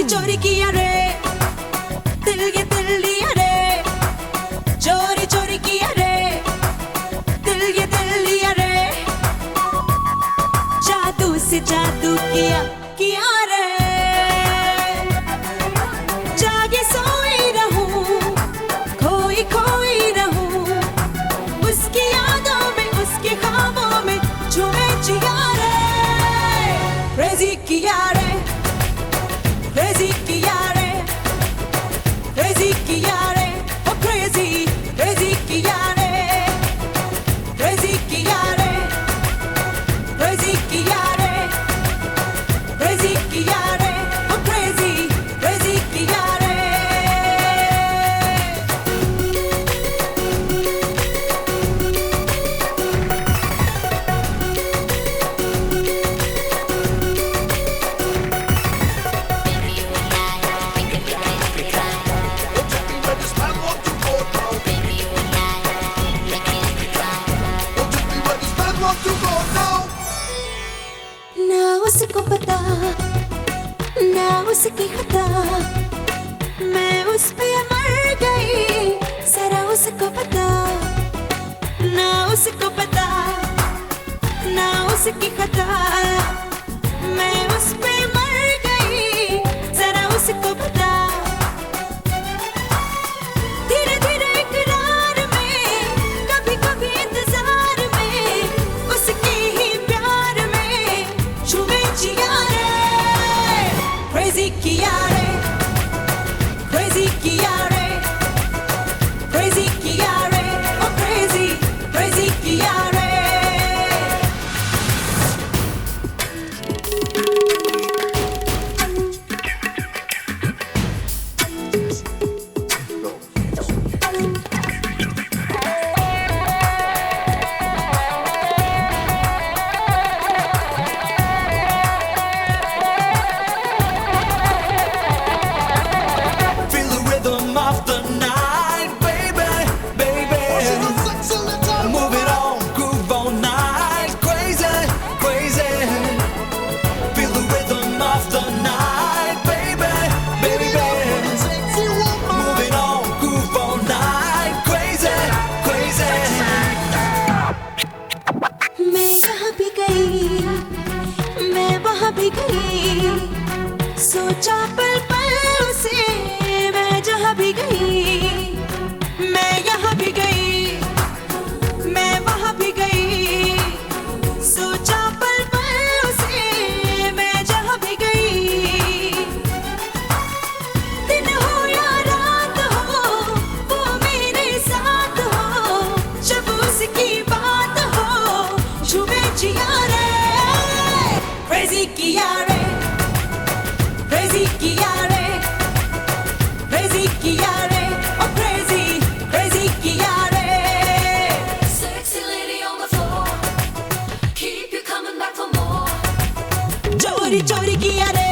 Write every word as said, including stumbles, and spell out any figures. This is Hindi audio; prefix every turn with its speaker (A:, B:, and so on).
A: चोरी किया रे, दिल ये दिल लिया रे, चोरी चोरी किया रे, दिल ये दिल लिया रे, जादू से जादू किया किया रे, जागे सोई रहूं, खोई खोई रहूं, उसकी यादों में उसके ख्वाबों में झूमे जिया रे, क्रेजी किया रे, crazy कियारे, crazy कियारे, oh crazy, crazy कियारे, crazy कियारे, crazy कियारे, crazy कियारे, oh crazy, crazy कियारे. ना उसको पता, ना उसकी खता, मैं उस पे मर गई, जरा उसको पता, ना उसको पता, ना उसकी खता, मैं उस पे मर गई, जरा उसको पता, धीरे धीरे इकरार में, कभी कभी इंतजार में, उसकी ही प्यार में झूमे जिया रे, crazy किया रे, crazy किया रे, crazy किया रे, oh crazy, crazy किया रे. सोचा पल पल उसे, मैं जहाँ भी गई, मैं यहाँ भी गई, मैं वहाँ भी गई, सोचा पल पल उसे, मैं जहाँ भी गई, दिन हो या रात हो, वो मेरे साथ हो, जब उसकी बात हो, झूमे जिया रे, crazy किया रे, crazy किया रे, crazy किया रे, oh crazy, crazy किया रे.
B: Sexy lady on the floor, keep you coming back for more.
A: चोरी चोरी किया रे.